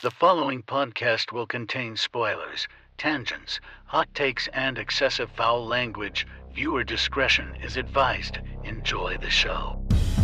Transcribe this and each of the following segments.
The following podcast will contain spoilers, tangents, hot takes, and excessive foul language. Viewer discretion is advised. Enjoy the show.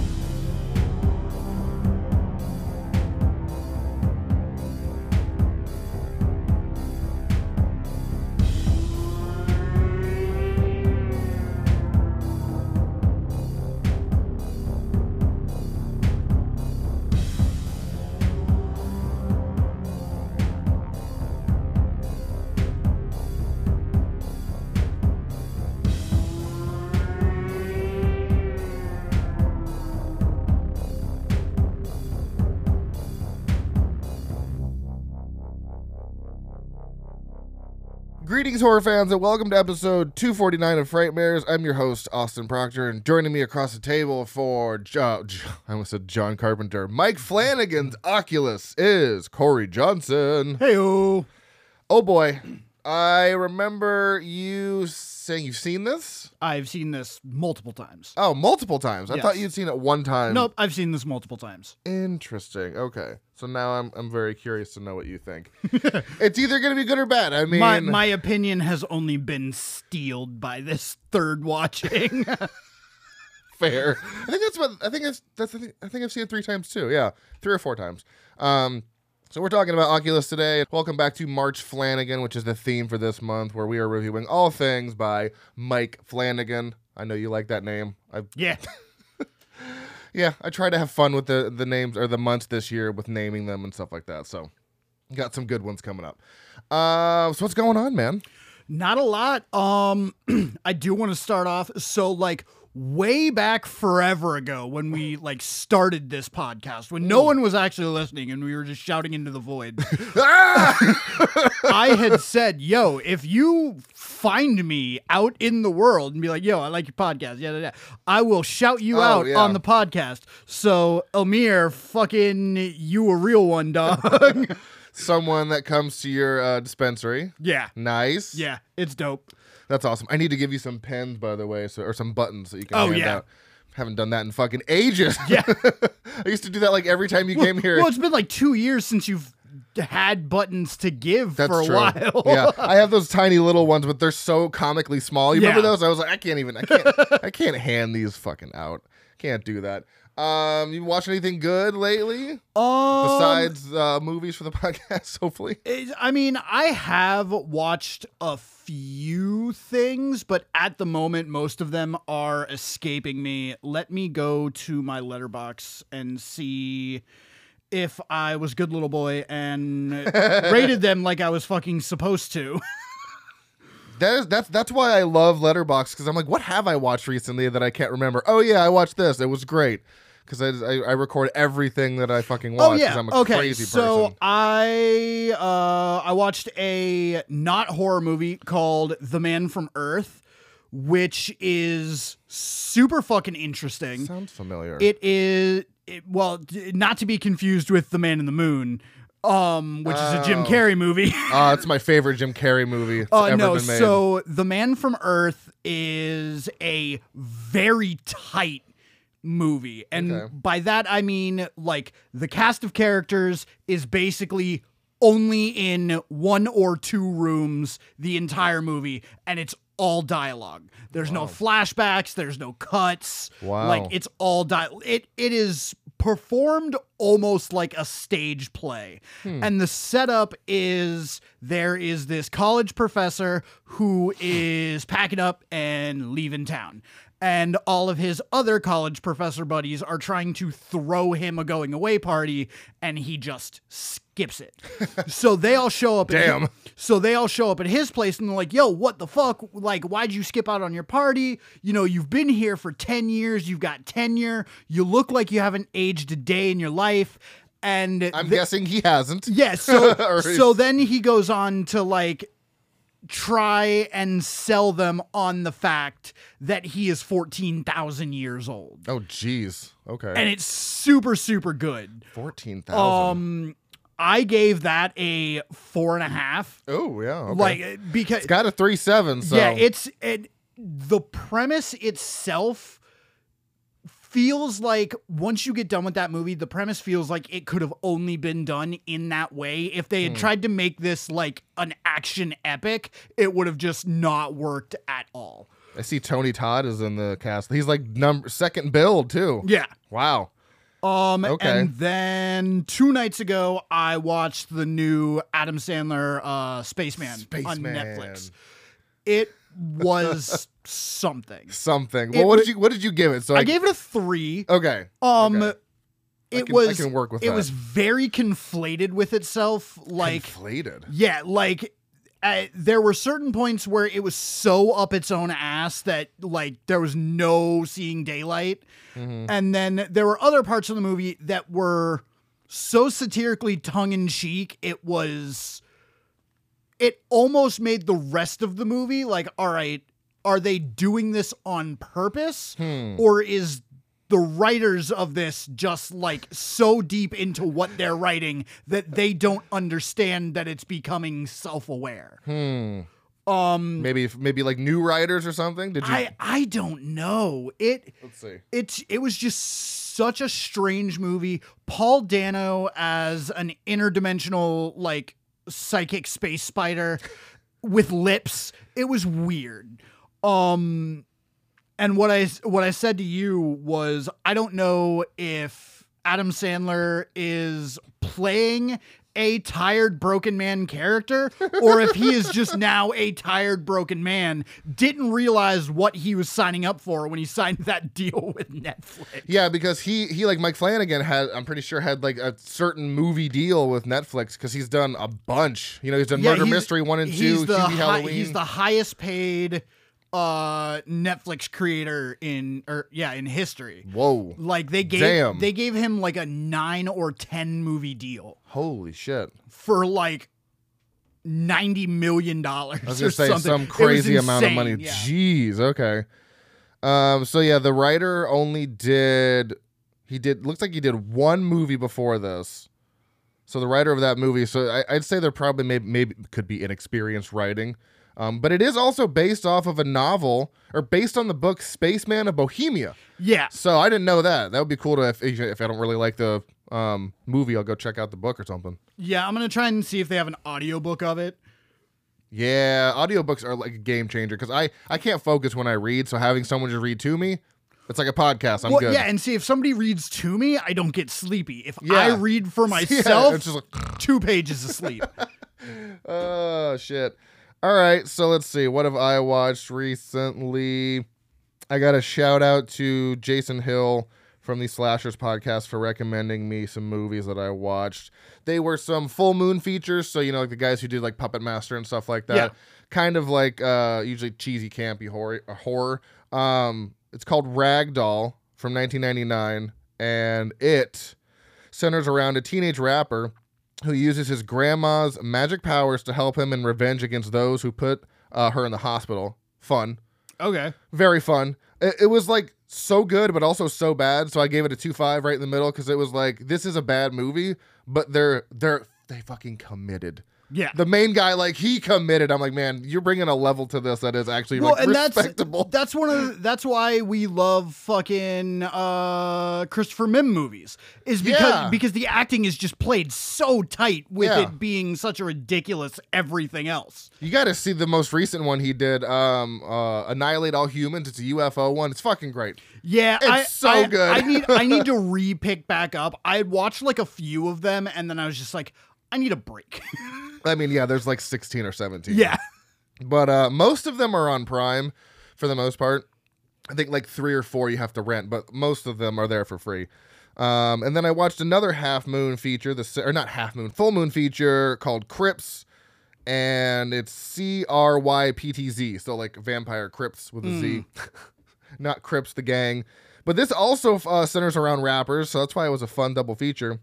Greetings, horror fans, and welcome to episode 249 of Frightmares. I'm your host, Austin Proctor, and joining me across the table for I almost said John Carpenter, Mike Flanagan's Oculus is Corey Johnson. Hey-o. Oh boy, I remember you saying you've seen this? I've seen this multiple times. Oh, multiple times. I Yes. thought you'd seen it one time. Nope, I've seen this multiple times. Interesting. Okay. So now I'm very curious to know what you think. It's either going to be good or bad. I mean, My opinion has only been steeled by this third watching. fair. I think I've seen it 3 times too. Yeah, 3 or 4 times. So we're talking about Oculus today. Welcome back to March Flanagan, which is the theme for this month, where we are reviewing all things by Mike Flanagan. I know you like that name. Yeah. Yeah, I try to have fun with the names or the months this year with naming them and stuff like that. So got some good ones coming up. So what's going on, man? Not a lot. I do want to start off. So, way back forever ago when we started this podcast, when no one was actually listening and we were just shouting into the void, I had said, yo, if you find me out in the world and be like, yo, I like your podcast, yeah, I will shout you out on the podcast. So, Elmir, fucking you a real one, dog. Someone that comes to your dispensary. Yeah. Nice. Yeah, it's dope. That's awesome. I need to give you some pens, by the way, or some buttons that you can hand out. Haven't done that in fucking ages. Yeah. I used to do that every time you came here. Well, it's been 2 years since you've had buttons to give for a while. Yeah, I have those tiny little ones, but they're so comically small. You remember those? I was like, I can't hand these fucking out. Can't do that. You watch anything good lately? Besides movies for the podcast, hopefully. I mean, I have watched a few things, but at the moment, most of them are escaping me. Let me go to my Letterboxd and see if I was good little boy and rated them like I was fucking supposed to. That's why I love Letterboxd, because I'm like, what have I watched recently that I can't remember? Oh yeah, I watched this. It was great. Because I record everything that I fucking watch. Because I'm a crazy person. So I watched a not horror movie called The Man from Earth, which is super fucking interesting. Sounds familiar. Well, not to be confused with The Man in the Moon, which is a Jim Carrey movie. It's my favorite Jim Carrey movie that's ever been made. So The Man from Earth is a very tight movie, and by that I mean the cast of characters is basically only in 1 or 2 rooms the entire movie, and it's all dialogue. There's no flashbacks, there's no cuts. Wow. It's all it is performed almost like a stage play. And the setup is there is this college professor who is packing up and leaving town. And all of his other college professor buddies are trying to throw him a going away party, and he just skips it. So they all show up. So they all show up at his place, and they're like, "Yo, what the fuck? Why'd you skip out on your party? You know, you've been here for 10 years. You've got tenure. You look like you haven't aged a day in your life." And I'm guessing he hasn't. Yeah. So then he goes on to try and sell them on the fact that he is 14,000 years old. Oh, jeez. Okay. And it's super, super good. 14,000. I gave that a 4.5. Oh, yeah. Okay. Because it's got a 3.7. So yeah, the premise itself feels like once you get done with that movie, the premise feels like it could have only been done in that way. If they had tried to make this like an action epic, it would have just not worked at all. I see Tony Todd is in the cast. He's like second build too. Yeah. Wow. Okay. And then 2 nights ago, I watched the new Adam Sandler Spaceman on Netflix. It was something. Well, what did you give it? So I gave it a 3. Okay. Okay. I can work with it that. was very conflated with itself. Like conflated. Yeah, like there were certain points where it was so up its own ass that like there was no seeing daylight. And then there were other parts of the movie that were so satirically tongue-in-cheek, it almost made the rest of the movie like, all right, are they doing this on purpose? Or is the writers of this just like so deep into what they're writing that they don't understand that it's becoming self-aware? Maybe like new writers or something. Did you? I don't know. Let's see. It was just such a strange movie. Paul Dano as an interdimensional like psychic space spider with lips. It was weird. And what I said to you was, I don't know if Adam Sandler is playing a tired, broken man character, or if he is just now a tired, broken man, didn't realize what he was signing up for when he signed that deal with Netflix. Yeah, because he like Mike Flanagan I'm pretty sure had like a certain movie deal with Netflix because he's done a bunch. You know, he's done Murder Mystery 1 and 2, Hubie Halloween. He's the highest paid Netflix creator in history. Whoa. Like they gave him like a 9 or 10 movie deal. Holy shit. For like $90 million. I was gonna say some crazy amount of money. Yeah. Jeez, okay. So yeah, the writer looks like he did 1 movie before this. So the writer of that movie, so I'd say they're probably maybe could be inexperienced writing. But it is also based off of a novel, or based on the book Spaceman of Bohemia. Yeah. So I didn't know that. That would be cool to if I don't really like the movie, I'll go check out the book or something. Yeah, I'm going to try and see if they have an audiobook of it. Yeah, audiobooks are like a game changer because I can't focus when I read, so having someone just read to me, it's like a podcast. I'm good. Yeah, and see, if somebody reads to me, I don't get sleepy. If Yeah. I read for myself, it's just like 2 pages of sleep. Oh, shit. All right, so let's see. What have I watched recently? I got a shout out to Jason Hill from the Slashers podcast for recommending me some movies that I watched. They were some full moon features, so you know, like the guys who did like Puppet Master and stuff like that. Yeah. Kind of like usually cheesy, campy horror. It's called Ragdoll from 1999, and it centers around a teenage rapper who uses his grandma's magic powers to help him in revenge against those who put her in the hospital. Fun. Okay. Very fun. It was like so good, but also so bad. So I gave it a 2.5 right in the middle because it was like, this is a bad movie, but they fucking committed. Yeah. The main guy, like, he committed. I'm like, man, you're bringing a level to this that is actually like respectable. That's why we love fucking Christopher Mim movies. Is because the acting is just played so tight with it being such a ridiculous everything else. You got to see the most recent one he did, Annihilate All Humans. It's a UFO one. It's fucking great. Yeah, it's so good. I need to re-pick back up. I had watched like a few of them, and then I was just like, I need a break. I mean, yeah, there's like 16 or 17. Yeah. But most of them are on Prime for the most part. I think like 3 or 4 you have to rent, but most of them are there for free. And then I watched another half moon feature, full moon feature called Crips, and it's CRYPTZ, so like Vampire Crips with a Z, not Crips the gang. But this also centers around rappers, so that's why it was a fun double feature.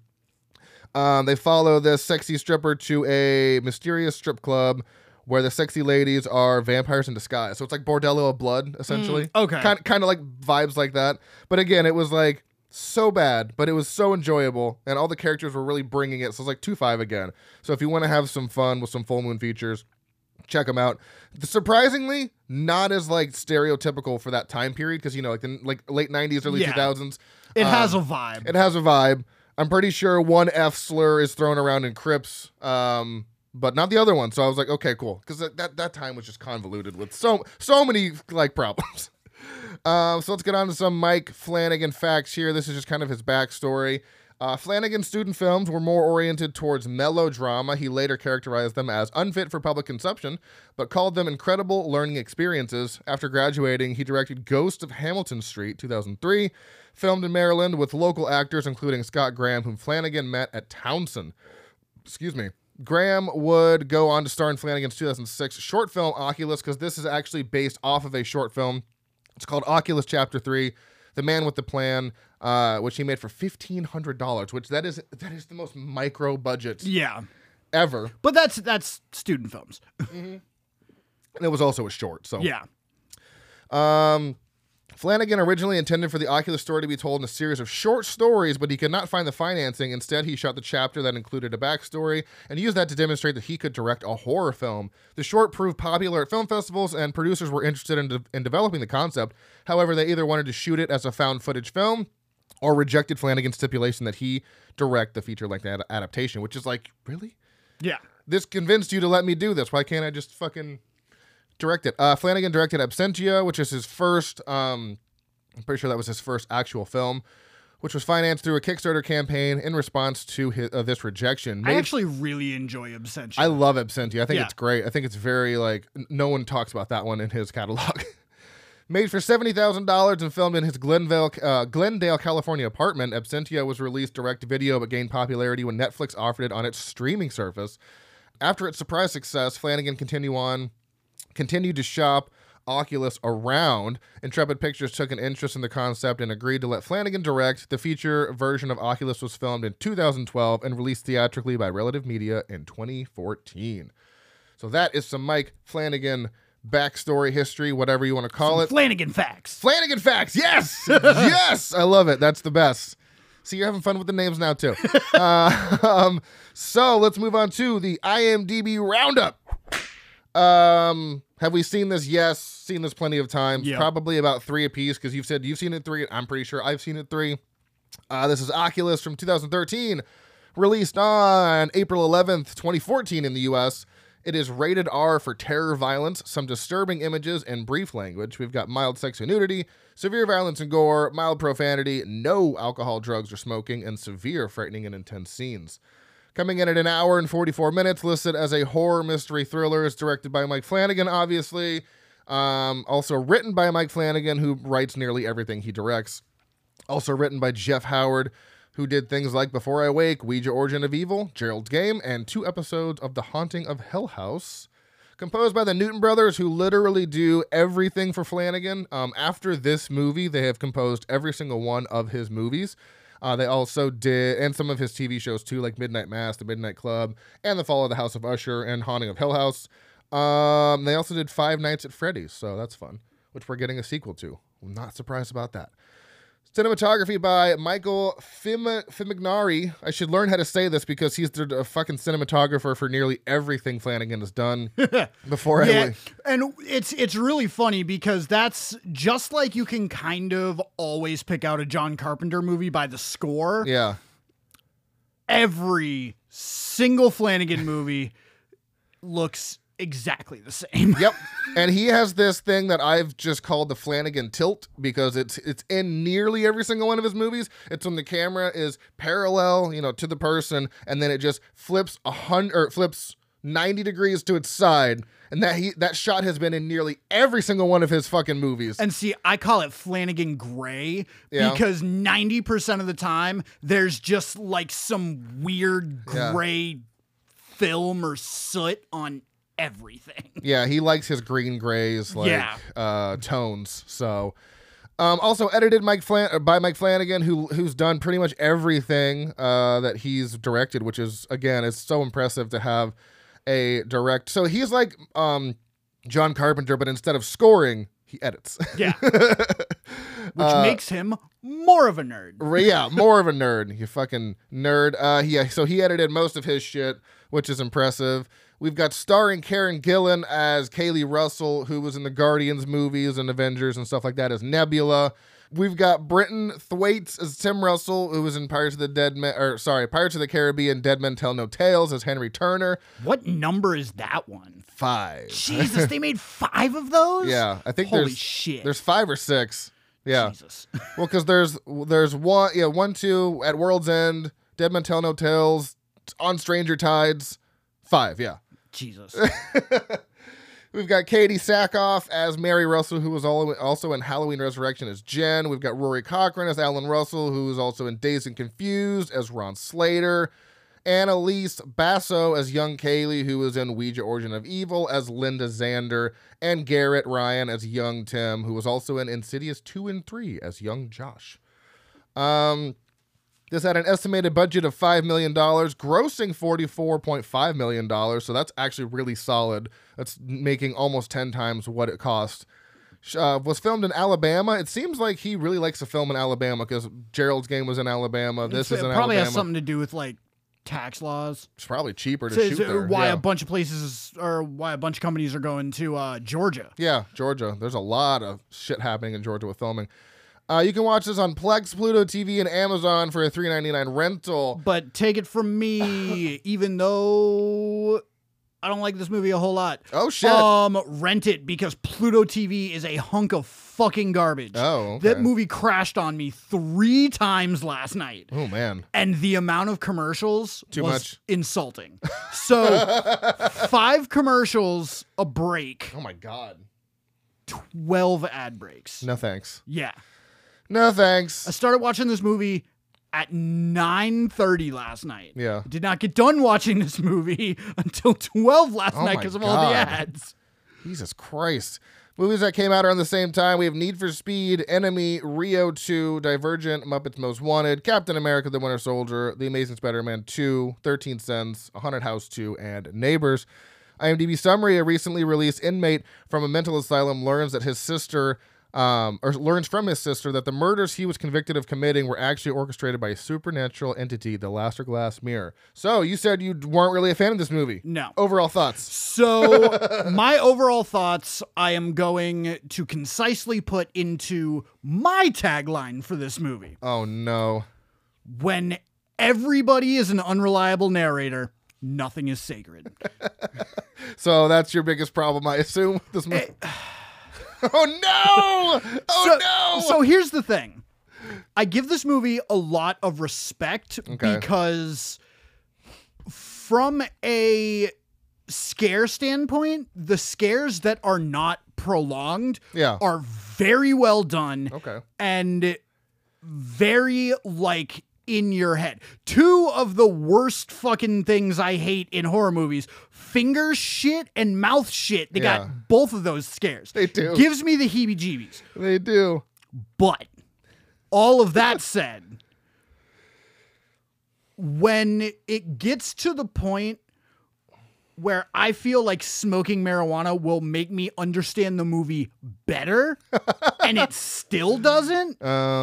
They follow this sexy stripper to a mysterious strip club where the sexy ladies are vampires in disguise. So it's like Bordello of Blood, essentially. Okay. Kind of like vibes like that. But again, it was like so bad, but it was so enjoyable. And all the characters were really bringing it. So it's like 2.5 again. So if you want to have some fun with some full moon features, check them out. Surprisingly, not as like stereotypical for that time period because like the late 90s, early 2000s. It has a vibe. It has a vibe. I'm pretty sure one F slur is thrown around in Crips, but not the other one. So I was like, okay, cool, because that time was just convoluted with so many like problems. So let's get on to some Mike Flanagan facts here. This is just kind of his backstory. Flanagan's student films were more oriented towards melodrama. He later characterized them as unfit for public consumption, but called them incredible learning experiences. After graduating, he directed Ghost of Hamilton Street, 2003, filmed in Maryland with local actors, including Scott Graham, whom Flanagan met at Townsend. Graham would go on to star in Flanagan's 2006 short film, Oculus, because this is actually based off of a short film. It's called Oculus Chapter 3, The Man with the Plan, which he made for $1,500, which that is the most micro budget ever. But that's student films. And it was also a short, so. Yeah. Flanagan originally intended for the Oculus story to be told in a series of short stories, but he could not find the financing. Instead, he shot the chapter that included a backstory and used that to demonstrate that he could direct a horror film. The short proved popular at film festivals, and producers were interested in developing the concept. However, they either wanted to shoot it as a found footage film or rejected Flanagan's stipulation that he direct the feature-length adaptation, which is like, really? Yeah. This convinced you to let me do this. Why can't I just fucking direct it? Flanagan directed Absentia, which is his first, I'm pretty sure that was his first actual film, which was financed through a Kickstarter campaign in response to this rejection. I actually really enjoy Absentia. I love Absentia. I think it's great. I think it's very, like, no one talks about that one in his catalog. Made for $70,000 and filmed in his Glendale, California apartment, Absentia was released direct-to-video but gained popularity when Netflix offered it on its streaming service. After its surprise success, Flanagan continued to shop Oculus around. Intrepid Pictures took an interest in the concept and agreed to let Flanagan direct. The feature version of Oculus was filmed in 2012 and released theatrically by Relative Media in 2014. So that is some Mike Flanagan backstory, history, whatever you want to call it. Flanagan facts. Flanagan facts. Yes. Yes. I love it. That's the best. See, you're having fun with the names now, too. So let's move on to the IMDb roundup. Have we seen this? Yes. Seen this plenty of times. Yep. Probably about 3 apiece, because you've said you've seen it 3. I'm pretty sure I've seen it 3. This is Oculus from 2013, released on April 11th, 2014 in the U.S. It is rated R for terror, violence, some disturbing images, and brief language. We've got mild sex and nudity, severe violence and gore, mild profanity, no alcohol, drugs, or smoking, and severe frightening and intense scenes. Coming in at an hour and 44 minutes, listed as a horror mystery thriller. It's directed by Mike Flanagan, obviously. Also written by Mike Flanagan, who writes nearly everything he directs. Also written by Jeff Howard, who did things like Before I Wake, Ouija Origin of Evil, Gerald's Game, and 2 episodes of The Haunting of Hill House. Composed by the Newton Brothers, who literally do everything for Flanagan. After this movie, they have composed every single one of his movies. They also did, and some of his TV shows too, like Midnight Mass, The Midnight Club, and The Fall of the House of Usher, and Haunting of Hill House. They also did Five Nights at Freddy's, so that's fun, which we're getting a sequel to. I'm not surprised about that. Cinematography by Michael Fimignari. I should learn how to say this because he's the fucking cinematographer for nearly everything Flanagan has done before. And it's really funny because that's just like you can kind of always pick out a John Carpenter movie by the score. Yeah. Every single Flanagan movie looks exactly the same. Yep. And he has this thing that I've just called the Flanagan tilt because it's in nearly every single one of his movies. It's when the camera is parallel, to the person, and then it just flips 90 degrees to its side. And that shot has been in nearly every single one of his fucking movies. And see, I call it Flanagan gray because 90% of the time there's just like some weird gray film or soot on everything. Yeah, he likes his green grays tones. So also edited by Mike Flanagan, who's done pretty much everything that he's directed, which is, again, it's so impressive to have a direct. So he's like John Carpenter, but instead of scoring, he edits. Yeah. Which makes him more of a nerd. Yeah, more of a nerd. You fucking nerd. So he edited most of his shit, which is impressive. We've got starring Karen Gillan as Kaylee Russell, who was in the Guardians movies and Avengers and stuff like that, as Nebula. We've got Britton Thwaites as Tim Russell, who was in Pirates of the Caribbean, Dead Men Tell No Tales as Henry Turner. What number is that one? 5. Jesus, they made 5 of those? Yeah, I think Holy shit. There's 5 or 6. Yeah. Jesus. Well, because there's 1, 2 at World's End, Dead Men Tell No Tales, On Stranger Tides, 5. Yeah. Jesus. We've got Katie Sackhoff as Mary Russell, who was also in Halloween Resurrection as Jen. We've got Rory Cochrane as Alan Russell, who is also in Dazed and Confused as Ron Slater. Annalise Basso as young Kaylee, who was in Ouija Origin of Evil as Linda Xander. And Garrett Ryan as young Tim, who was also in Insidious 2 and 3 as young Josh. This had an estimated budget of $5 million, grossing $44.5 million. So that's actually really solid. That's making almost 10 times what it cost. Was filmed in Alabama. It seems like he really likes to film in Alabama because Gerald's Game was in Alabama. This is in Alabama. It probably has something to do with like tax laws. It's probably cheaper to shoot there. Why a bunch of places or why a bunch of companies are going to Georgia. Yeah, Georgia. There's a lot of shit happening in Georgia with filming. You can watch this on Plex, Pluto TV, and Amazon for a $3.99 rental. But take it from me, even though I don't like this movie a whole lot. Oh, shit. Rent it because Pluto TV is a hunk of fucking garbage. Oh, okay. That movie crashed on me 3 times last night. Oh, man. And the amount of commercials was much. insulting. So 5 commercials a break. Oh, my God. 12 ad breaks. No, thanks. Yeah. No, thanks. I started watching this movie at 9:30 last night. Yeah. I did not get done watching this movie until 12 last night because of all the ads. Jesus Christ. Movies that came out around the same time. We have Need for Speed, Enemy, Rio 2, Divergent, Muppets Most Wanted, Captain America the Winter Soldier, The Amazing Spider-Man 2, 13 Cents, A Haunted House 2, and Neighbors. IMDb summary: a recently released inmate from a mental asylum learns from his sister that the murders he was convicted of committing were actually orchestrated by a supernatural entity, the Lasser Glass Mirror. So, you said you weren't really a fan of this movie. No. Overall thoughts? So, my overall thoughts, I am going to concisely put into my tagline for this movie. Oh, no. When everybody is an unreliable narrator, nothing is sacred. So, that's your biggest problem, I assume, with this movie? Oh, no! No! So here's the thing. I give this movie a lot of respect because from a scare standpoint, the scares that are not prolonged are very well done and very, like, in your head. 2 of the worst fucking things I hate in horror movies, finger shit and mouth shit. They got both of those scares. They do. Gives me the heebie-jeebies. They do. But all of that said, when it gets to the point where I feel like smoking marijuana will make me understand the movie better and it still doesn't,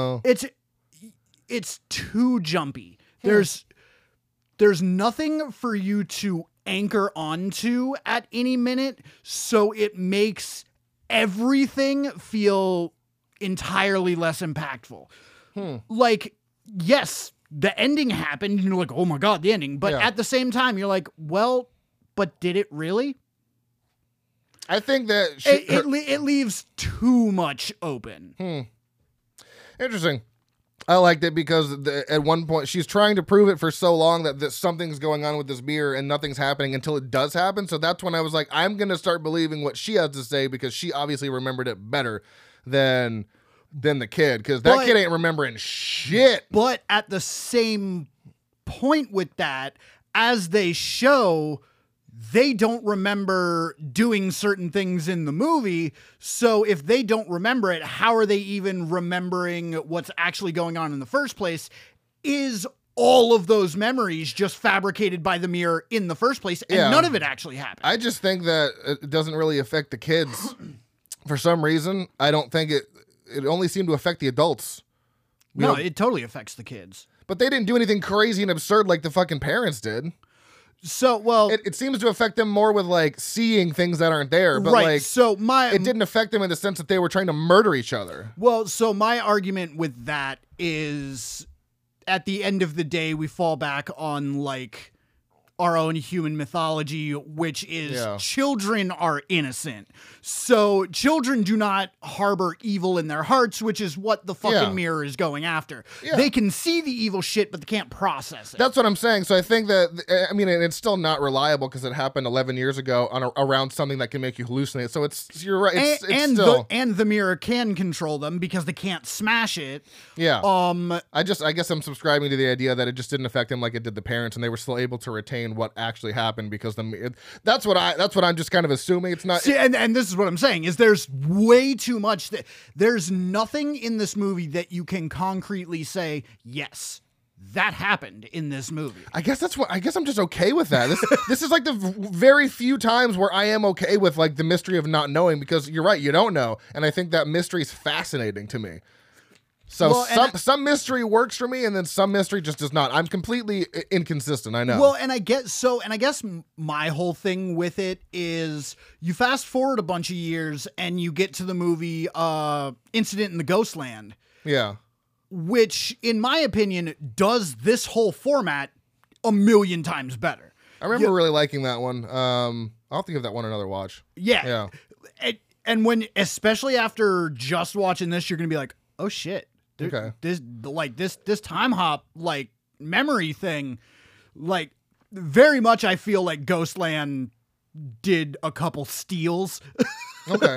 it's too jumpy. There's nothing for you to anchor onto at any minute, so it makes everything feel entirely less impactful. Like, yes, the ending happened, and you're like, oh my God, the ending. But at the same time, you're like, well, but did it really? I think that it leaves too much open. Interesting. I liked it because at one point she's trying to prove it for so long that something's going on with this mirror and nothing's happening until it does happen. So that's when I was like, I'm going to start believing what she has to say because she obviously remembered it better than the kid, because that kid ain't remembering shit. But at the same point with that, as they show, they don't remember doing certain things in the movie. So if they don't remember it, how are they even remembering what's actually going on in the first place? Is all of those memories just fabricated by the mirror in the first place, and none of it actually happened? I just think that it doesn't really affect the kids for some reason, I don't think it only seemed to affect the adults. You No, know, it totally affects the kids. but they didn't do anything crazy and absurd like the fucking parents did. So, well, It seems to affect them more with like seeing things that aren't there, but right. like So it didn't affect them in the sense that they were trying to murder each other. Well, so my argument with that is at the end of the day, we fall back on like our own human mythology, which is Yeah. children are innocent. So children do not harbor evil in their hearts, which is what the fucking Yeah. mirror is going after. Yeah. They can see the evil shit, but they can't process it. That's what I'm saying. So I think that, I mean, and it's still not reliable because it happened 11 years ago around something that can make you hallucinate. So you're right. It's and still, the mirror can control them because they can't smash it. yeah. I guess I'm subscribing to the idea that it just didn't affect them like it did the parents, and they were still able to retain what actually happened because that's what I'm just kind of assuming. It's not. See, and this is what I'm saying is there's way too much that there's nothing in this movie that you can concretely say, yes, that happened in this movie. I guess I'm just okay with that. This is like the very few times where I am okay with like the mystery of not knowing, because you're right, you don't know, and I think that mystery is fascinating to me. So Well, some mystery works for me, and then some mystery just does not. I'm completely inconsistent. I know. Well, and I guess my whole thing with it is you fast forward a bunch of years and you get to the movie Incident in the Ghostland, yeah. which in my opinion does this whole format a million times better. I remember really liking that one. I'll have to give that one another watch. Yeah. And when, especially after just watching this, you're going to be like, oh shit. Okay. This time hop, like memory thing, like very much I feel like Ghostland did a couple steals. Okay.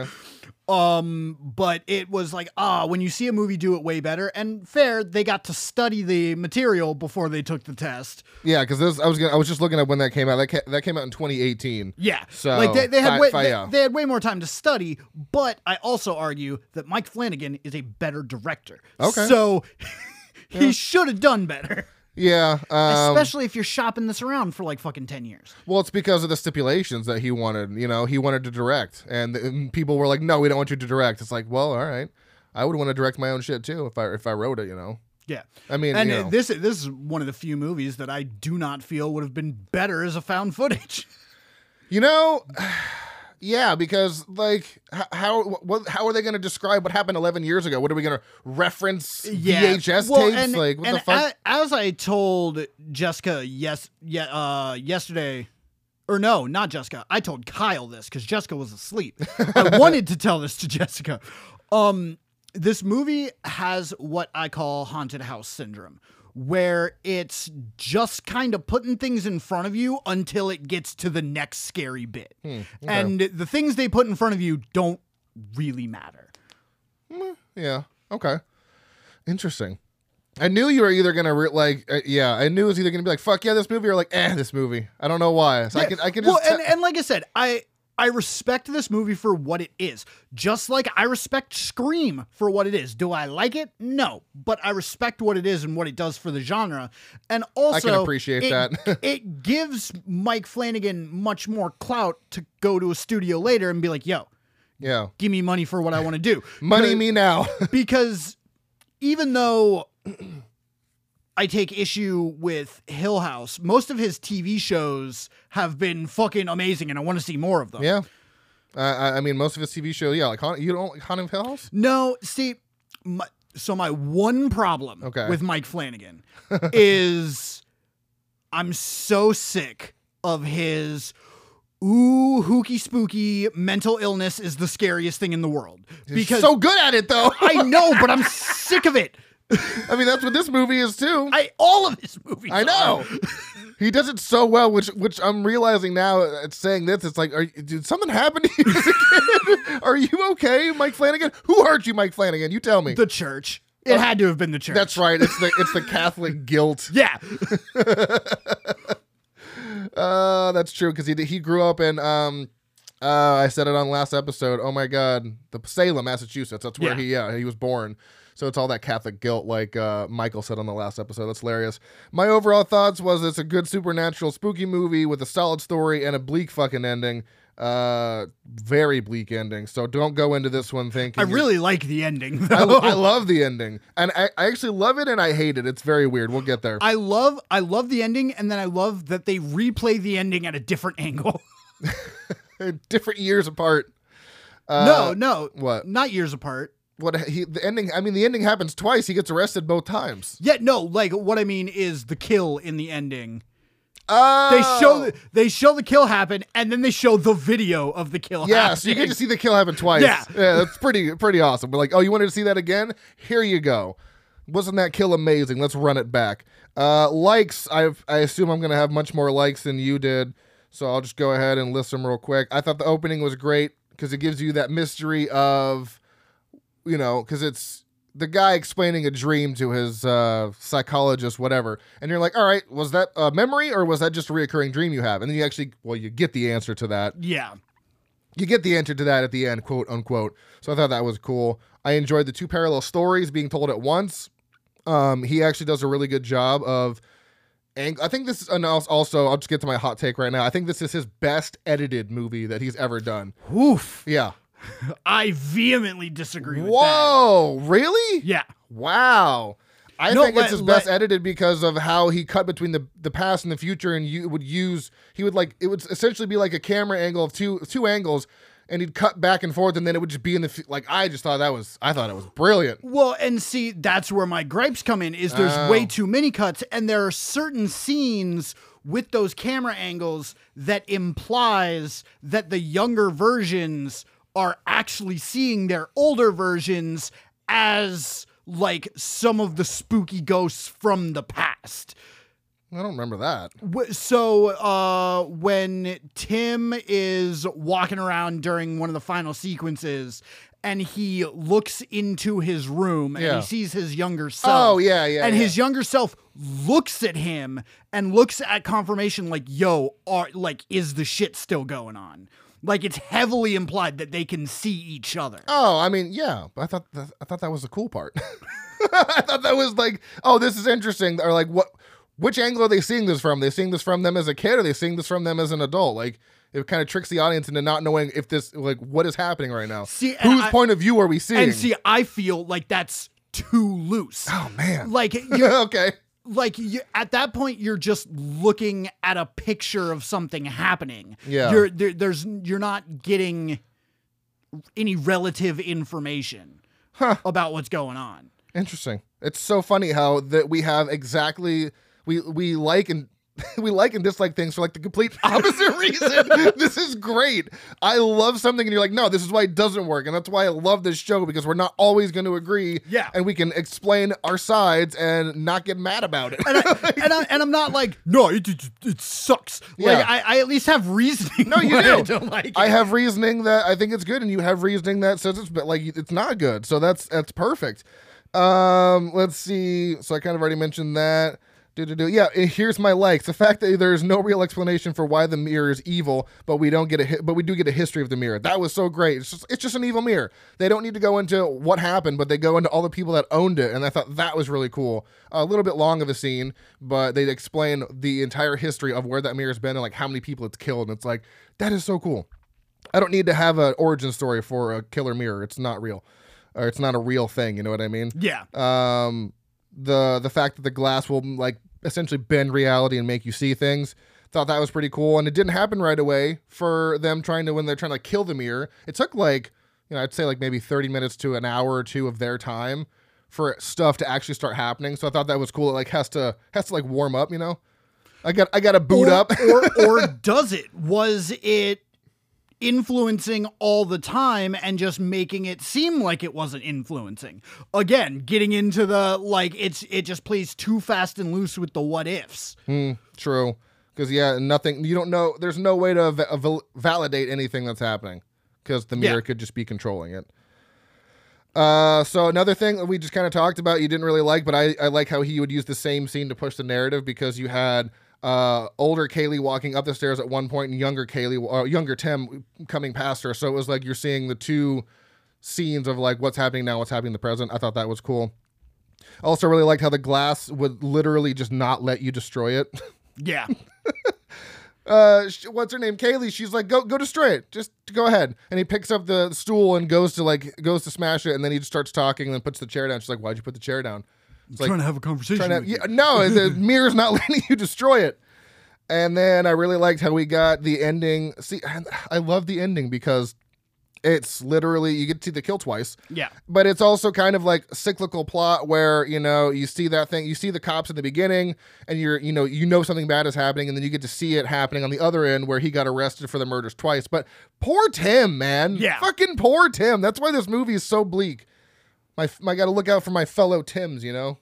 But it was like, when you see a movie do it way better, and fair, they got to study the material before they took the test. Yeah, because I was just looking at when that came out. That came out in 2018. Yeah. So like they had yeah. they had way more time to study, but I also argue that Mike Flanagan is a better director. Okay. So he should have done better. Yeah. Especially if you're shopping this around for like fucking 10 years. Well, it's because of the stipulations that he wanted. You know, he wanted to direct, and people were like, "No, we don't want you to direct." It's like, well, all right, I would want to direct my own shit too if I wrote it. You know. Yeah. I mean, and you know. this is one of the few movies that I do not feel would have been better as a found footage. You know, yeah, because like, how are they going to describe what happened 11 years ago? What are we going to reference VHS tapes? And, like, what and the fuck? As I told Jessica yesterday, or no, not Jessica. I told Kyle this because Jessica was asleep. I wanted to tell this to Jessica. This movie has what I call haunted house syndrome, where it's just kind of putting things in front of you until it gets to the next scary bit. Okay. And the things they put in front of you don't really matter. Yeah. Okay. Interesting. I knew you were either gonna I knew it was either gonna be like fuck yeah this movie, or like this movie. I don't know why. So Yeah. I can just and like I said, I respect this movie for what it is. Just like I respect Scream for what it is. Do I like it? No. But I respect what it is and what it does for the genre. And also, I can appreciate that. It gives Mike Flanagan much more clout to go to a studio later and be like, yo, yeah, give me money for what I want to do. money me now. Because even though I take issue with Hill House, most of his TV shows have been fucking amazing, and I want to see more of them. Yeah. I mean, most of his TV show, yeah, like you don't like Haunted Hill House? No, see, my one problem Okay. with Mike Flanagan is I'm so sick of his hooky spooky mental illness is the scariest thing in the world. He's so good at it though. I know, but I'm sick of it. I mean, that's what this movie is too. All of his movies. I know. He does it so well, which I'm realizing now at saying this. It's like, did something happen to you as a kid? Are you okay, Mike Flanagan? Who hurt you, Mike Flanagan? You tell me. The church. It had to have been the church. That's right. It's the Catholic guilt. Yeah. That's true, because he grew up in I said it on last episode. Oh my God, the Salem, Massachusetts. That's where he was born. So it's all that Catholic guilt, like Michael said on the last episode. That's hilarious. My overall thoughts was it's a good supernatural spooky movie with a solid story and a bleak fucking ending. Very bleak ending. So don't go into this one thinking. I really like the ending, though. I love the ending, and I actually love it, and I hate it. It's very weird. We'll get there. I love the ending, and then I love that they replay the ending at a different angle. Different years apart. No. What? Not years apart. The ending? I mean, the ending happens twice. He gets arrested both times. Yeah, no. Like what I mean is the kill in the ending. Oh. They show the kill happen, and then they show the video of the kill. Yeah, happening. so you get to see the kill happen twice. Yeah, that's pretty awesome. We're like, oh, you wanted to see that again? Here you go. Wasn't that kill amazing? Let's run it back. Likes. I assume I'm gonna have much more likes than you did, so I'll just go ahead and list them real quick. I thought the opening was great because it gives you that mystery of, because it's the guy explaining a dream to his psychologist, whatever. And you're like, all right, was that a memory or was that just a reoccurring dream you have? And then you get the answer to that. Yeah. You get the answer to that at the end, quote unquote. So I thought that was cool. I enjoyed the two parallel stories being told at once. He actually does a really good job of, I think this is also, I'll just get to my hot take right now. I think this is his best edited movie that he's ever done. Oof. Yeah. I vehemently disagree with that. Whoa, really? Yeah. Wow. I think it's his best edited because of how he cut between the past and the future, and it would essentially be like a camera angle of two angles, and he'd cut back and forth, and then it would just be in the I thought it was brilliant. Well, and see, that's where my gripes come in, is there's way too many cuts, and there are certain scenes with those camera angles that implies that the younger versions are actually seeing their older versions as like some of the spooky ghosts from the past. I don't remember that. So when Tim is walking around during one of the final sequences and he looks into his room and he sees his younger self. Oh, yeah. And his younger self looks at him and looks at confirmation like, is the shit still going on? Like, it's heavily implied that they can see each other. Oh, I mean, yeah. I thought that was the cool part. I thought that was like, oh, this is interesting. Or like, which angle are they seeing this from? Are they seeing this from them as a kid, or are they seeing this from them as an adult? Like, it kind of tricks the audience into not knowing if this, like, what is happening right now. Whose point of view are we seeing? And see, I feel like that's too loose. Oh, man. Like, okay. Like, at that point, you're just looking at a picture of something happening. Yeah. You're not getting any relative information about what's going on. Interesting. It's so funny how that we have exactly we like and we like and dislike things for like the complete opposite reason. This is great. I love something and you're like, no, this is why it doesn't work. And that's why I love this show, because we're not always going to agree. Yeah. And we can explain our sides and not get mad about it. And I'm not like, no, it sucks. Yeah. Like, I at least have reasoning. No, you why do. I don't like it. I have reasoning that I think it's good, and you have reasoning that says it's not good. So that's perfect. Let's see. So I kind of already mentioned that. Yeah, here's my likes. The fact that there's no real explanation for why the mirror is evil, but we do get a history of the mirror. That was so great. It's just an evil mirror. They don't need to go into what happened, but they go into all the people that owned it, and I thought that was really cool. A little bit long of a scene, but they explain the entire history of where that mirror's been and like how many people it's killed, and it's like, that is so cool. I don't need to have an origin story for a killer mirror. It's not real. Or it's not a real thing, you know what I mean? Yeah. The fact that the glass will like essentially bend reality and make you see things, thought that was pretty cool. And it didn't happen right away for them when they're trying to like kill the mirror. It took like, I'd say like maybe 30 minutes to an hour or two of their time for stuff to actually start happening. So I thought that was cool. It like has to like warm up, I got to boot up. or does it? Was it influencing all the time and just making it seem like it wasn't influencing? Again, getting into the like it just plays too fast and loose with the what ifs. True. Because nothing, you don't know, there's no way to validate anything that's happening because the mirror could just be controlling it. So another thing that we just kind of talked about you didn't really like, but I like how he would use the same scene to push the narrative, because you had older Kaylee walking up the stairs at one point and younger Tim coming past her. So it was like you're seeing the two scenes of like what's happening now, what's happening in the present. I thought that was cool. I also really liked how the glass would literally just not let you destroy it. Yeah. What's her name? Kaylee. She's like, go destroy it. Just go ahead. And he picks up the stool and goes to smash it. And then he just starts talking and then puts the chair down. She's like, why'd you put the chair down? It's Trying to have a conversation. No, the mirror's not letting you destroy it. And then I really liked how we got the ending. See, I love the ending because it's literally, you get to see the kill twice. Yeah. But it's also kind of like cyclical plot where, you see that thing, you see the cops in the beginning and you know something bad is happening, and then you get to see it happening on the other end where he got arrested for the murders twice. But poor Tim, man. Yeah. Fucking poor Tim. That's why this movie is so bleak. I got to look out for my fellow Tims,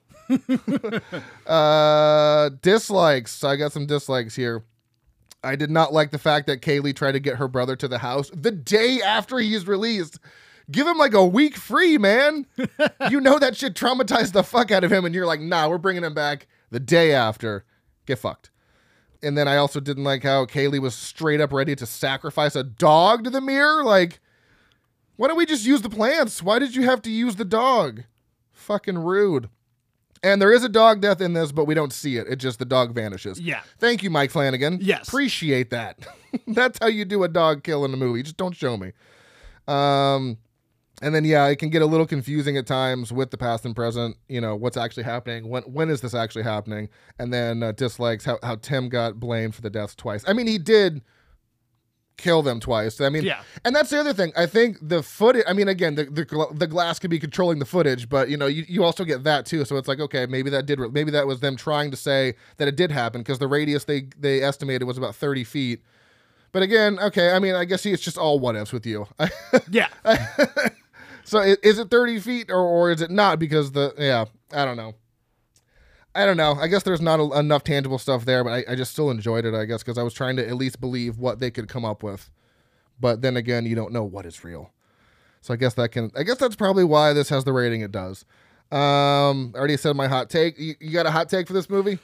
Dislikes. I got some dislikes here. I did not like the fact that Kaylee tried to get her brother to the house the day after he's released. Give him like a week free, man. That shit traumatized the fuck out of him, and you're like, nah, we're bringing him back the day after. Get fucked. And then I also didn't like how Kaylee was straight up ready to sacrifice a dog to the mirror. Like, why don't we just use the plants? Why did you have to use the dog? Fucking rude. And there is a dog death in this, but we don't see it. It's just the dog vanishes. Yeah. Thank you, Mike Flanagan. Yes. Appreciate that. That's how you do a dog kill in a movie. Just don't show me. And then, it can get a little confusing at times with the past and present. What's actually happening. When is this actually happening? And then dislikes how Tim got blamed for the deaths twice. I mean, he did kill them twice. I mean, yeah. And that's the other thing. I think the footage, I mean, again, the glass could be controlling the footage, but you also get that too. So it's like, okay, maybe that was them trying to say that it did happen, because the radius they estimated was about 30 feet. But again, okay, I mean, I guess it's just all what ifs with you. Yeah. So is it 30 feet or is it not? Because I don't know. I guess there's not enough tangible stuff there, but I just still enjoyed it, I guess, because I was trying to at least believe what they could come up with. But then again, you don't know what is real. So I guess that's probably why this has the rating it does. I already said my hot take. You got a hot take for this movie?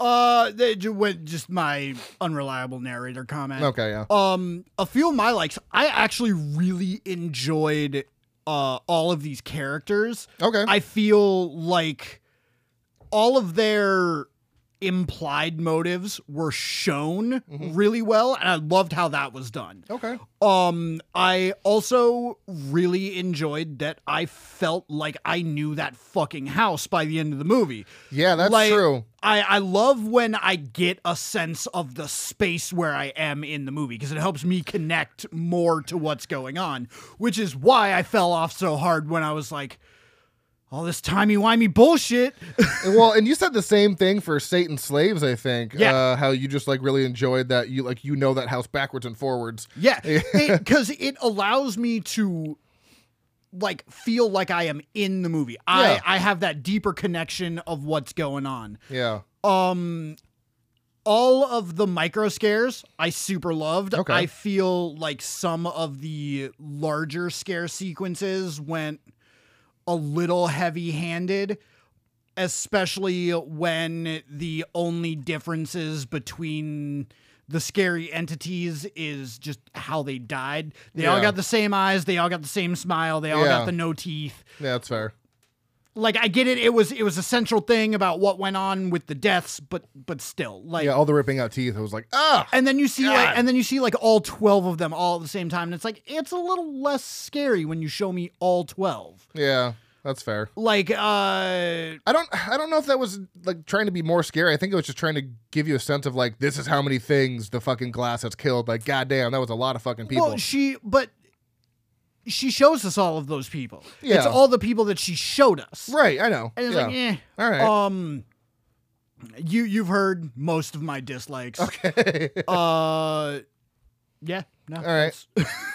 Just my unreliable narrator comment. Okay, yeah. A few of my likes, I actually really enjoyed all of these characters. Okay. I feel like all of their implied motives were shown really well, and I loved how that was done. Okay. I also really enjoyed that I felt like I knew that fucking house by the end of the movie. Yeah, that's true. I love when I get a sense of the space where I am in the movie, because it helps me connect more to what's going on, which is why I fell off so hard when I was like, all this timey-wimey bullshit. Well, and you said the same thing for Satan's Slaves, I think. Yeah. How you just really enjoyed that. You know that house backwards and forwards. Yeah. Because it allows me to feel like I am in the movie. Yeah. I have that deeper connection of what's going on. Yeah. All of the micro scares I super loved. Okay. I feel like some of the larger scare sequences went a little heavy-handed, especially when the only differences between the scary entities is just how they died. They all got the same eyes, they all got the same smile, they all got the no teeth. Yeah, that's fair. I get it. It was a central thing about what went on with the deaths, but still, all the ripping out teeth. It was like, ah. And then you see all 12 of them all at the same time, and it's a little less scary when you show me all 12. Yeah, that's fair. I don't know if that was trying to be more scary. I think it was just trying to give you a sense of this is how many things the fucking glass has killed. Goddamn, that was a lot of fucking people. Well, she shows us all of those people. Yeah. It's all the people that she showed us. Right, I know. And it's All right. You've heard most of my dislikes. Okay. Yeah. No. All right.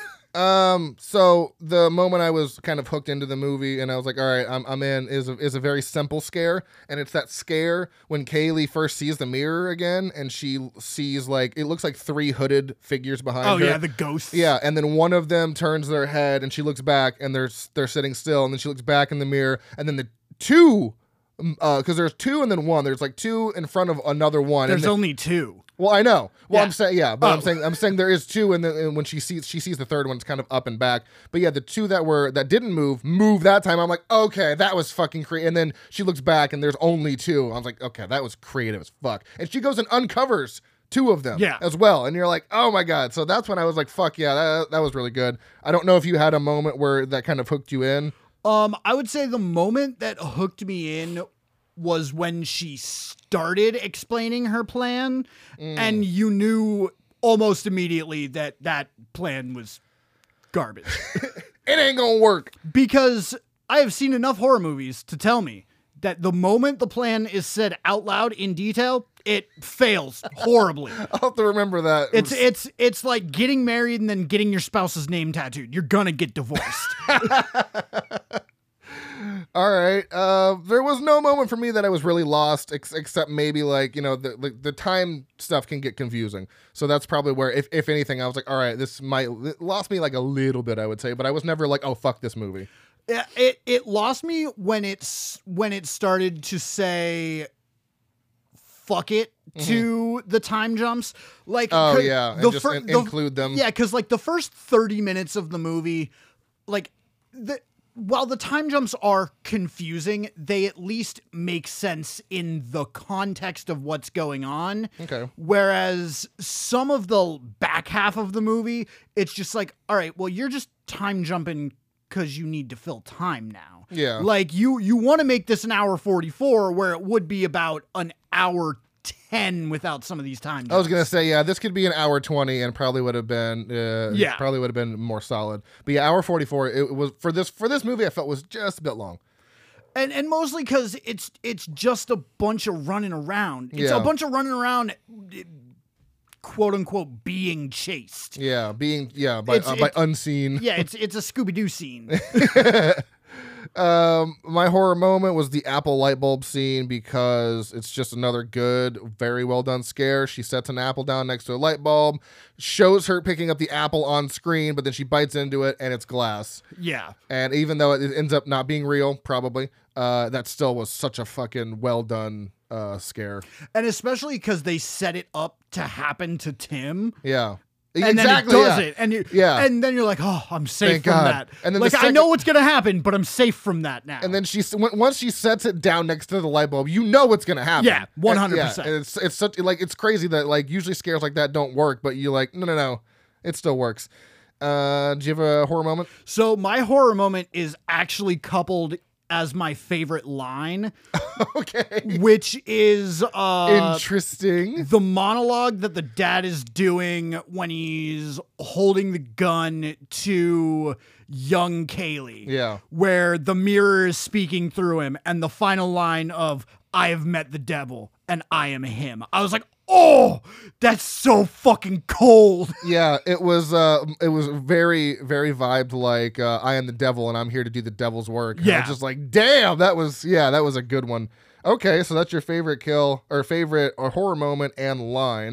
So the moment I was kind of hooked into the movie and I was like, all right, I'm in, is a very simple scare. And it's that scare when Kaylee first sees the mirror again and she sees it looks like 3 hooded figures behind her. Oh yeah, the ghosts. Yeah, and then one of them turns their head and she looks back and they're sitting still, and then she looks back in the mirror and then the 2 because there's two and then one. There's like two in front of another one. There's only two. Well, I know. Well, Yeah. I'm saying but I'm saying there is two, and then and when she sees the third one, it's kind of up and back. But yeah, the two that didn't move that time. I'm like, okay, that was fucking creative. And then she looks back, and there's only two. I was like, okay, that was creative as fuck. And she goes and uncovers two of them as well, and you're like, oh my god. So that's when I was like, fuck yeah, that was really good. I don't know if you had a moment where that kind of hooked you in. I would say the moment that hooked me in was when she started explaining her plan, and you knew almost immediately that plan was garbage. It ain't gonna work. Because I have seen enough horror movies to tell me that the moment the plan is said out loud in detail, it fails horribly. I'll have to remember that. It's like getting married and then getting your spouse's name tattooed. You're gonna get divorced. All right. There was no moment for me that I was really lost, except maybe like, you know, the time stuff can get confusing. So that's probably where, if anything, I was like, all right, it lost me like a little bit, I would say, but I was never like, oh, fuck this movie. It lost me when it started to say fuck it to the time jumps. Like, oh yeah, and just include them. Yeah, because like the first 30 minutes of the movie, like while the time jumps are confusing, they at least make sense in the context of what's going on. Okay. Whereas some of the back half of the movie, it's just like, all right, well, you're just time jumping because you need to fill time now. Yeah. Like you want to make this an hour 44 where it would be about an hour 10 without some of these time jumps. I was gonna say, yeah, this could be an hour 20 and probably would have been probably would have been more solid. But yeah, hour 44, it was for this movie I felt was just a bit long. And mostly because it's just a bunch of running around. It's a bunch of running around, quote unquote, being chased. Yeah, by unseen. Yeah, it's a Scooby-Doo scene. My horror moment was the apple light bulb scene because it's just another good, very well done scare. She sets an apple down next to a light bulb, shows her picking up the apple on screen, but then she bites into it and it's glass. Yeah. And even though it ends up not being real, probably, that still was such a fucking well done scare. And especially because they set it up to happen to Tim. Yeah. And exactly, then it does it, and and then you're like, "Oh, I'm safe Thank from God. that." And then like, I know what's gonna happen, but I'm safe from that now. And then once she sets it down next to the light bulb, you know what's gonna happen. Yeah, 100%. It's such like it's crazy that like usually scares like that don't work, but you're like, no, it still works. Do you have a horror moment? So my horror moment is actually coupled as my favorite line. Okay. Which is interesting. The monologue that the dad is doing when he's holding the gun to young Kaylee. Yeah. Where the mirror is speaking through him and the final line of I have met the devil and I am him. I was like, oh, that's so fucking cold. Yeah, it was very, very vibed like I am the devil and I'm here to do the devil's work. And I was just like, damn, that was a good one. Okay, so that's your favorite kill or favorite or horror moment and line.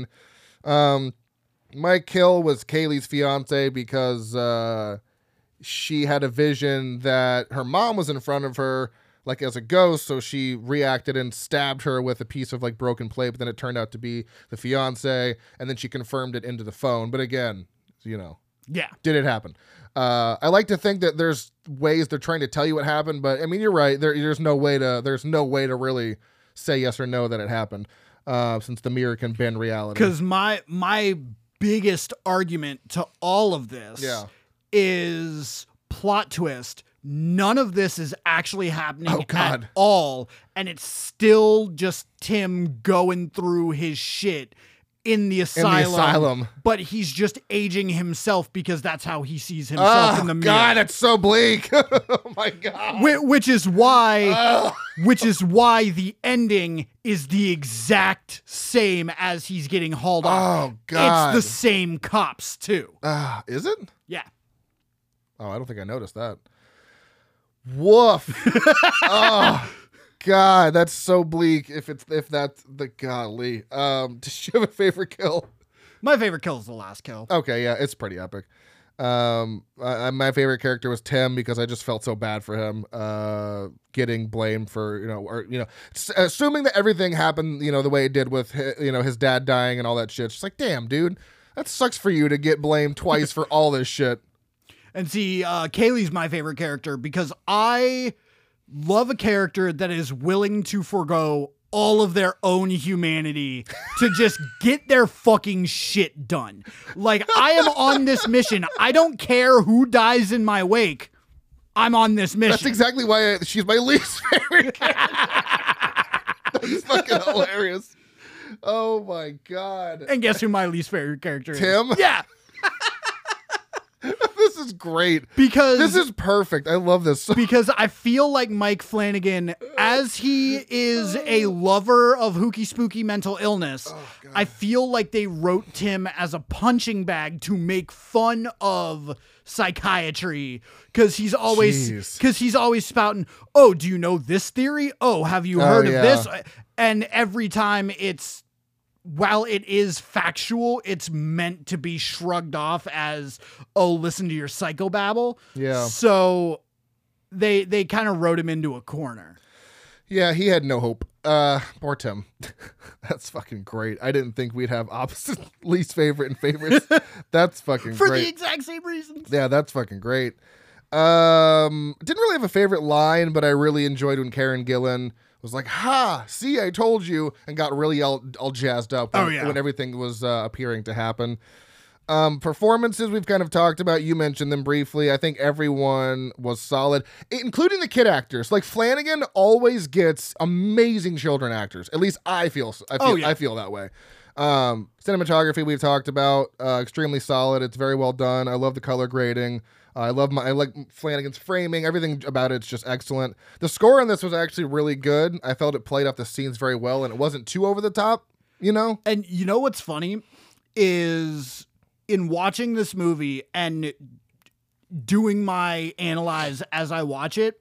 My kill was Kaylee's fiance because she had a vision that her mom was in front of her like as a ghost, so she reacted and stabbed her with a piece of like broken plate, but then it turned out to be the fiance, and then she confirmed it into the phone. But again, did it happen? I like to think that there's ways they're trying to tell you what happened, but I mean, you're right. There's no way to really say yes or no that it happened, since the mirror can bend reality. Because my biggest argument to all of this is plot twist. None of this is actually happening at all, and it's still just Tim going through his shit in the asylum. But he's just aging himself because that's how he sees himself in the mirror. God, that's so bleak. Oh my God. Which is why the ending is the exact same as he's getting hauled off. Oh God. It's the same cops too. Is it? Yeah. Oh, I don't think I noticed that. Woof. Oh God, that's so bleak. If that's the golly. Does you have a favorite kill? My favorite kill is the last kill. Okay, yeah, it's pretty epic. My favorite character was Tim because I just felt so bad for him getting blamed for, assuming that everything happened, the way it did with, his dad dying and all that shit. It's just like, damn, dude, that sucks for you to get blamed twice for all this shit. And see, Kaylee's my favorite character because I love a character that is willing to forgo all of their own humanity to just get their fucking shit done. Like, I am on this mission. I don't care who dies in my wake. I'm on this mission. That's exactly why she's my least favorite character. That's fucking hilarious. Oh my God. And guess who my least favorite character is? Tim? Yeah. This is great. Because this is perfect. I love this. Because I feel like Mike Flanagan, as he is a lover of hooky spooky mental illness, I feel like they wrote Tim as a punching bag to make fun of psychiatry because he's always spouting, oh, do you know this theory? Oh, have you heard of this? And every time while it is factual, it's meant to be shrugged off as, oh, listen to your psychobabble. Yeah. So they kind of wrote him into a corner. Yeah, he had no hope. Poor Tim. That's fucking great. I didn't think we'd have opposite least favorite and favorites. That's fucking For great. the exact same reasons. Yeah, that's fucking great. Didn't really have a favorite line, but I really enjoyed when Karen Gillan was like, ha, see, I told you, and got really all jazzed up when everything was appearing to happen. Performances we've kind of talked about. You mentioned them briefly. I think everyone was solid, including the kid actors. Like, Flanagan always gets amazing children actors. At least I feel that way. Cinematography we've talked about, extremely solid. It's very well done. I love the color grading. I like Flanagan's framing. Everything about it's just excellent. The score on this was actually really good. I felt it played off the scenes very well, and it wasn't too over the top, And you know what's funny is in watching this movie and doing my analyze as I watch it,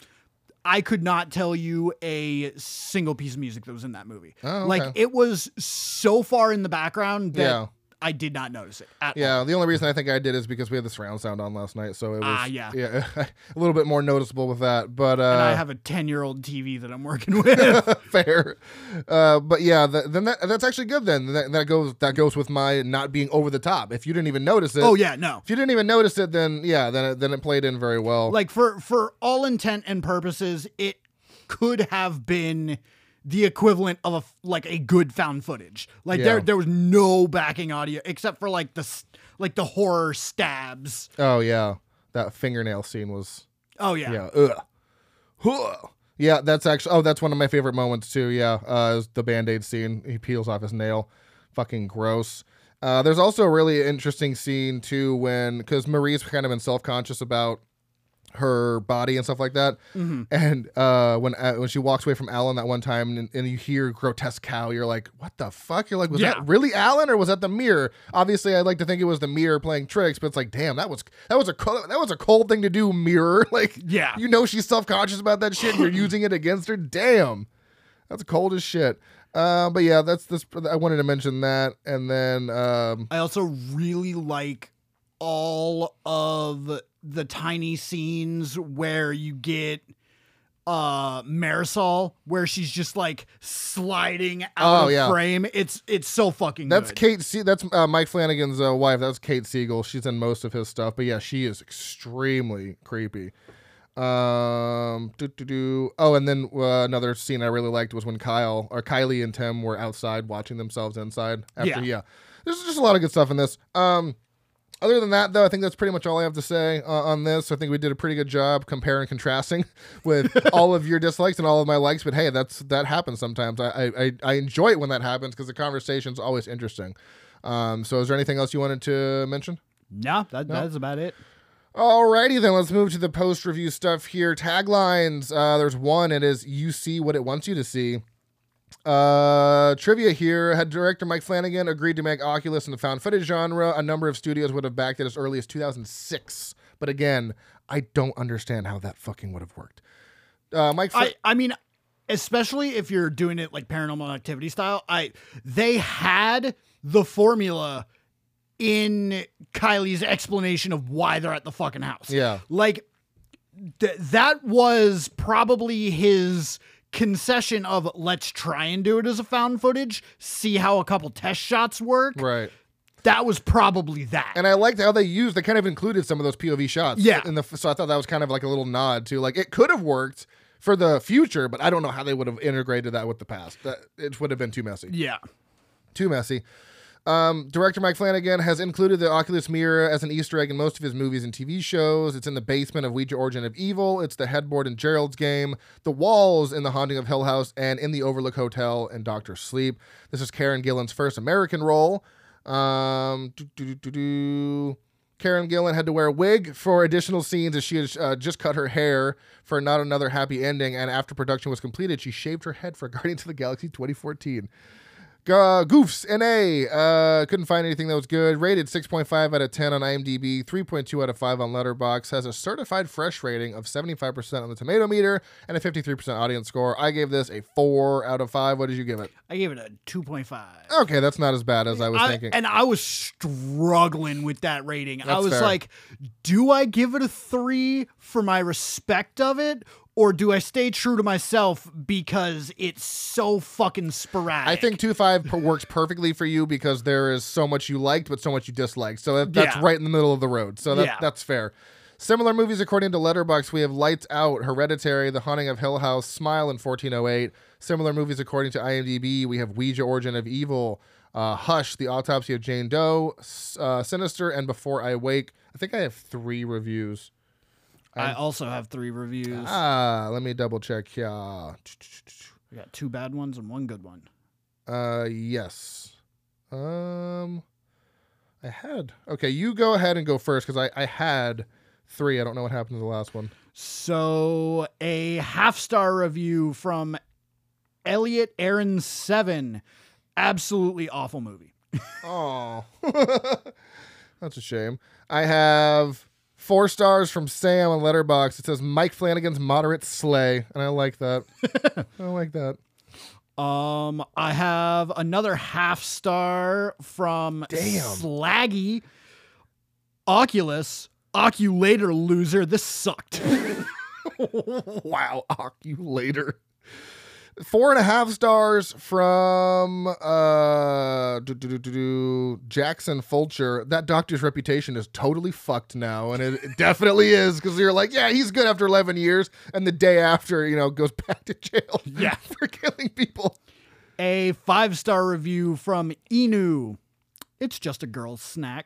I could not tell you a single piece of music that was in that movie. Oh, okay. Like, it was so far in the background that I did not notice it at all. The only reason I think I did is because we had the surround sound on last night, so it was yeah, a little bit more noticeable with that. But and I have a 10-year-old TV that I'm working with. Fair, but yeah, then that's actually good. Then that goes with my not being over the top. If you didn't even notice it, if you didn't even notice it, then it played in very well. Like, for all intent and purposes, it could have been the equivalent of a good found footage. Like, there was no backing audio except for like the horror stabs. Oh yeah, that fingernail scene was. Oh yeah. Yeah. Ugh. Yeah, that's actually. Oh, that's one of my favorite moments too. Yeah, is the Band-Aid scene. He peels off his nail. Fucking gross. There's also a really interesting scene too because Marie's kind of been self-conscious about her body and stuff like that. Mm-hmm. And when she walks away from Alan that one time and you hear grotesque cow, you're like, what the fuck? You're like, was that really Alan or was that the mirror? Obviously, I'd like to think it was the mirror playing tricks, but it's like, damn, that was a cold thing to do, mirror. Like, she's self-conscious about that shit and you're using it against her. Damn, that's cold as shit. But yeah, that's this. I wanted to mention that. And then I also really like all of the tiny scenes where you get Marisol, where she's just like sliding out of frame. It's so fucking that's good. That's Mike Flanagan's wife. That's Kate Siegel. She's in most of his stuff, but yeah, she is extremely creepy. Oh, and then another scene I really liked was when Kylie and Tim were outside watching themselves inside. There's just a lot of good stuff in this. Other than that, though, I think that's pretty much all I have to say on this. I think we did a pretty good job comparing and contrasting with all of your dislikes and all of my likes. But hey, that happens sometimes. I enjoy it when that happens because the conversation's always interesting. So is there anything else you wanted to mention? No, that's about it. Alrighty then, let's move to the post-review stuff here. Taglines. There's one. It is, you see what it wants you to see. Trivia here. Had director Mike Flanagan agreed to make Oculus in the found footage genre, a number of studios would have backed it as early as 2006. But again, I don't understand how that fucking would have worked. I mean, especially if you're doing it like Paranormal Activity style, they had the formula in Kylie's explanation of why they're at the fucking house. Yeah. Like, that was probably his concession of let's try and do it as a found footage, see how a couple test shots work. Right. That was probably that. And I liked how they kind of included some of those POV shots. Yeah. So I thought that was kind of like a little nod to, like, it could have worked for the future, but I don't know how they would have integrated that with the past. It would have been too messy. Yeah. Too messy. Director Mike Flanagan has included the Oculus Mirror as an Easter egg in most of his movies and TV shows. It's in the basement of Ouija Origin of Evil. It's the headboard in Gerald's Game, the walls in The Haunting of Hill House, and in the Overlook Hotel and Doctor Sleep. This is Karen Gillan's first American role. Karen Gillan had to wear a wig for additional scenes as she had just cut her hair for Not Another Happy Ending, and after production was completed, she shaved her head for Guardians of the Galaxy 2014. Goofs, NA, couldn't find anything that was good. Rated 6.5 out of 10 on IMDb, 3.2 out of 5 on Letterboxd, has a certified fresh rating of 75% on the tomato meter, and a 53% audience score. I gave this a 4 out of 5. What did you give it? I gave it a 2.5. Okay, that's not as bad as I was thinking. And I was struggling with that rating. I was fair. like, do I give it a 3 for my respect of it? Or do I stay true to myself because it's so fucking sporadic? I think 2.5 works perfectly for you because there is so much you liked, but so much you disliked. So that's right in the middle of the road. So that's fair. Similar movies according to Letterboxd, we have Lights Out, Hereditary, The Haunting of Hill House, Smile, and 1408. Similar movies according to IMDb, we have Ouija Origin of Evil, Hush, The Autopsy of Jane Doe, Sinister, and Before I Wake. I think I have 3 reviews. I also have 3 reviews. Let me double check here. We got 2 bad ones and 1 good one. Yes. I had. Okay, you go ahead and go first because I had 3. I don't know what happened to the last one. So, a half-star review from Elliot Aaron 7. Absolutely awful movie. Oh, that's a shame. I have 4 stars from Sam on Letterboxd. It says Mike Flanagan's moderate slay, and I like that. I like that. I have another half-star from Slaggy. Oculus, Oculator loser. This sucked. Wow, Oculator. 4.5 stars from Jackson Fulcher. That doctor's reputation is totally fucked now, and it definitely is, because you're like, yeah, he's good after 11 years, and the day after, goes back to jail for killing people. A 5-star review from Inu. It's just a girl's snack.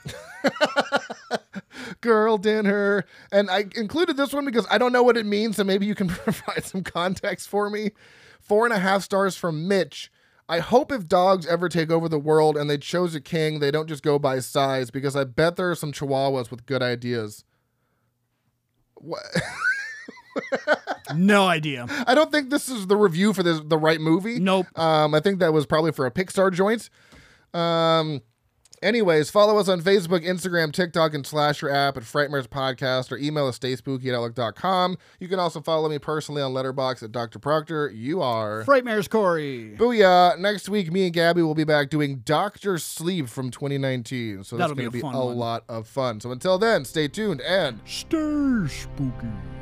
Girl dinner. And I included this one because I don't know what it means, so maybe you can provide some context for me. 4.5 stars from Mitch. I hope if dogs ever take over the world and they chose a king, they don't just go by size, because I bet there are some chihuahuas with good ideas. What? No idea. I don't think this is the review for the right movie. Nope. I think that was probably for a Pixar joint. Anyways, follow us on Facebook, Instagram, TikTok, and Slasher app at Frightmares Podcast, or email us stayspooky@outlook.com. You can also follow me personally on Letterboxd at Dr. Proctor. You are Frightmares Corey. Booyah. Next week, me and Gabby will be back doing Dr. Sleep from 2019. So that's going to be a lot of fun. So until then, stay tuned and stay spooky.